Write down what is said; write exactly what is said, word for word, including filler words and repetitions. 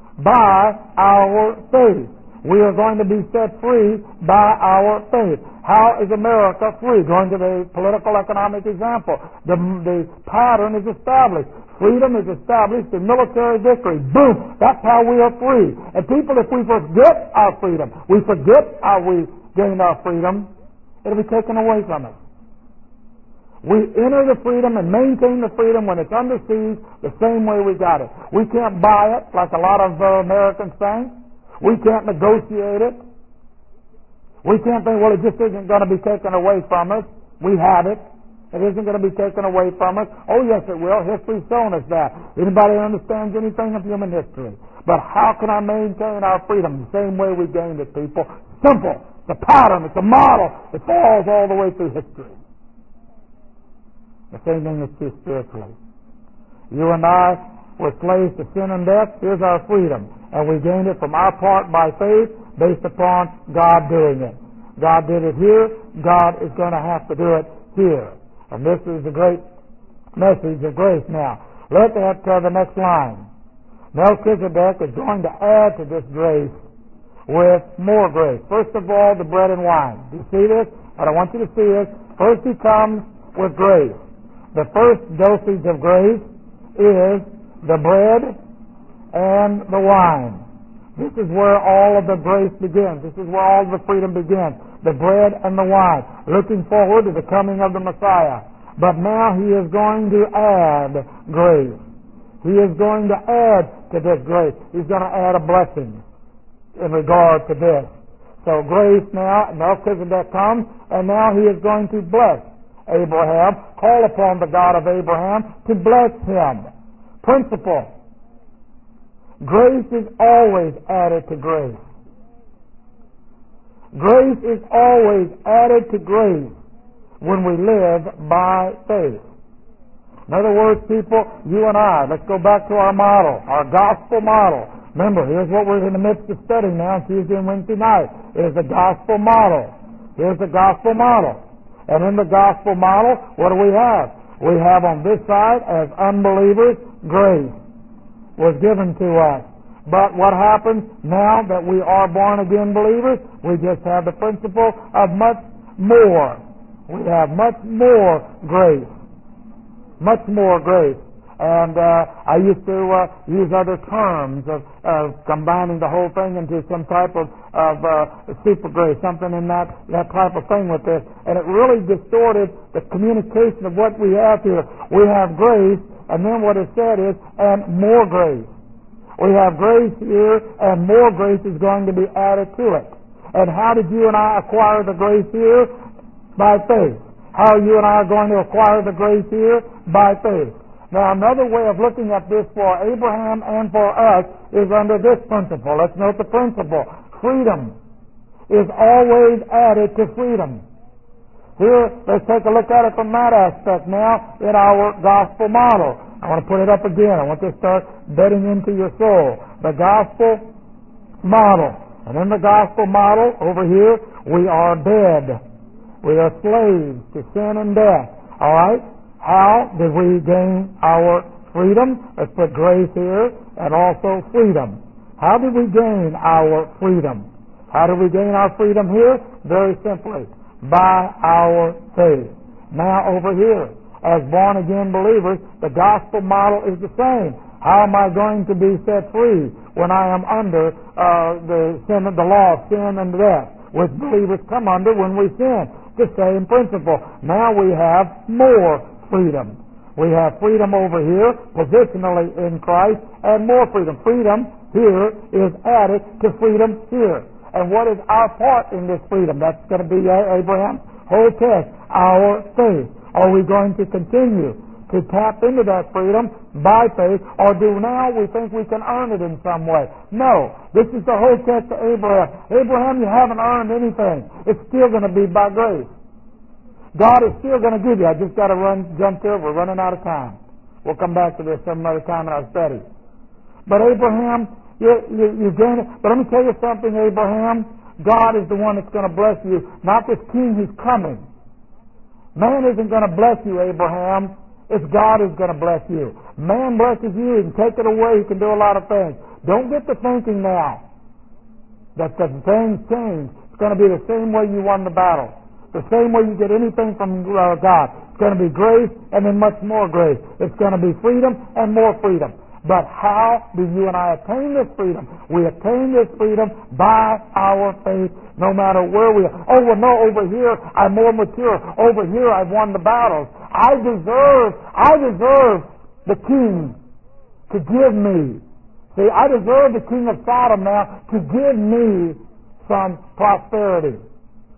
by our faith. We are going to be set free by our faith. How is America free? Going to the political economic example. The, the pattern is established. Freedom is established in military victory. Boom! That's how we are free. And people, if we forget our freedom, we forget how we gained our freedom, it'll be taken away from us. We enter the freedom and maintain the freedom when it's under siege the same way we got it. We can't buy it like a lot of uh, Americans think. We can't negotiate it. We can't think, well, it just isn't going to be taken away from us. We have it. It isn't going to be taken away from us. Oh, yes, it will. History's shown us that. Anybody who understands anything of human history. But how can I maintain our freedom the same way we gained it, people? Simple. It's a pattern. It's a model. It falls all the way through history. The same thing is true spiritually. You and I were slaves to sin and death. Here's our freedom. And we gained it from our part by faith based upon God doing it. God did it here. God is going to have to do it here. And this is the great message of grace now. Look at uh, the next line. Melchizedek is going to add to this grace with more grace. First of all, the bread and wine. Do you see this? What I want you to see is, first he comes with grace. The first dosage of grace is the bread and the wine. This is where all of the grace begins. This is where all of the freedom begins. The bread and the wine. Looking forward to the coming of the Messiah. But now he is going to add grace. He is going to add to this grace. He's going to add a blessing in regard to this. So grace now, Melchizedek comes, and now he is going to bless Abraham. Call upon the God of Abraham to bless him. Principle. Grace is always added to grace. Grace is always added to grace when we live by faith. In other words, people, you and I, let's go back to our model, our gospel model. Remember, here's what we're in the midst of studying now, Tuesday and Wednesday night. It is the gospel model. Here's the gospel model. And in the gospel model, what do we have? We have on this side, as unbelievers, grace was given to us. But what happens now that we are born again believers? We just have the principle of much more. We have much more grace. Much more grace. And uh, I used to uh, use other terms of, of combining the whole thing into some type of, of uh, super grace, something in that, that type of thing with this. And it really distorted the communication of what we have here. We have grace, and then what it said is, and more grace. We have grace here, and more grace is going to be added to it. And how did you and I acquire the grace here? By faith. How you and I are going to acquire the grace here? By faith. Now, another way of looking at this for Abraham and for us is under this principle. Let's note the principle. Freedom is always added to freedom. Here, let's take a look at it from that aspect now in our gospel model. I want to put it up again. I want to start bedding into your soul. The gospel model. And in the gospel model, over here, we are dead. We are slaves to sin and death. All right? How did we gain our freedom? Let's put grace here, and also freedom. How did we gain our freedom? How did we gain our freedom here? Very simply, by our faith. Now over here, as born-again believers, the gospel model is the same. How am I going to be set free when I am under uh, the sin of the law of sin and death, which believers come under when we sin? The same principle. Now we have more freedom. We have freedom over here, positionally in Christ, and more freedom. Freedom here is added to freedom here. And what is our part in this freedom? That's going to be Abraham's whole test, our faith. Are we going to continue to tap into that freedom by faith, or do now we think we can earn it in some way? No. This is the whole test to Abraham. Abraham, you haven't earned anything. It's still going to be by grace. God is still going to give you. I just got to run, jump to it. We're running out of time. We'll come back to this some other time in our study. But Abraham, you, you, you gain it. But let me tell you something, Abraham. God is the one that's going to bless you, not this king who's coming. Man isn't going to bless you, Abraham. It's God who's going to bless you. Man blesses you. He can take it away. He can do a lot of things. Don't get to thinking now that the things change. It's going to be the same way you won the battle. The same way you get anything from uh, God. It's going to be grace and then much more grace. It's going to be freedom and more freedom. But how do you and I attain this freedom? We attain this freedom by our faith, no matter where we are. Oh, well, no, over here I'm more mature. Over here I've won the battles. I deserve, I deserve the king to give me. See, I deserve the king of Sodom now to give me some prosperity.